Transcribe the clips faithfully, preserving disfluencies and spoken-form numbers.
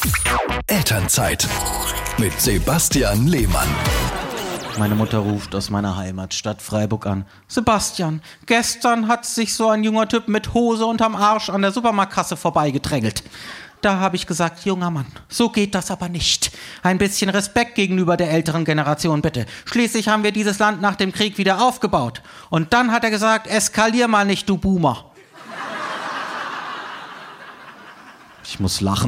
Elternzeit mit Sebastian Lehmann. Meine Mutter ruft aus meiner Heimatstadt Freiburg an. Sebastian, gestern hat sich so ein junger Typ mit Hose unterm Arsch an der Supermarktkasse vorbeigedrängelt. Da habe ich gesagt, junger Mann, so geht das aber nicht. Ein bisschen Respekt gegenüber der älteren Generation, bitte. Schließlich haben wir dieses Land nach dem Krieg wieder aufgebaut. Und dann hat er gesagt, eskalier mal nicht, du Boomer. Ich muss lachen.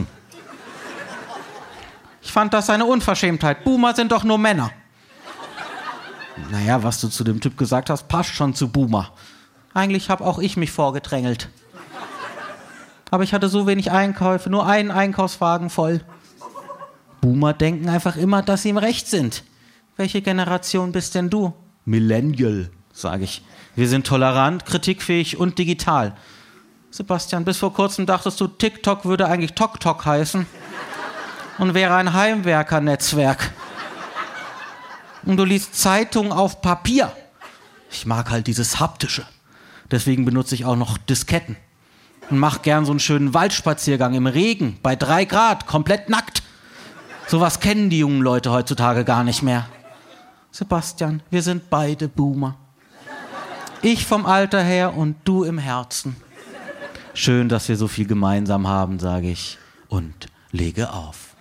Ich fand das eine Unverschämtheit. Boomer sind doch nur Männer. Naja, was du zu dem Typ gesagt hast, passt schon zu Boomer. Eigentlich habe auch ich mich vorgedrängelt. Aber ich hatte so wenig Einkäufe, nur einen Einkaufswagen voll. Boomer denken einfach immer, dass sie im Recht sind. Welche Generation bist denn du? Millennial, sage ich. Wir sind tolerant, kritikfähig und digital. Sebastian, bis vor kurzem dachtest du, TikTok würde eigentlich TokTok heißen und wäre ein Heimwerkernetzwerk. Und du liest Zeitungen auf Papier. Ich mag halt dieses Haptische. Deswegen benutze ich auch noch Disketten. Und mach gern so einen schönen Waldspaziergang im Regen, bei drei Grad, komplett nackt. Sowas kennen die jungen Leute heutzutage gar nicht mehr. Sebastian, wir sind beide Boomer. Ich vom Alter her und du im Herzen. Schön, dass wir so viel gemeinsam haben, sage ich. Und lege auf.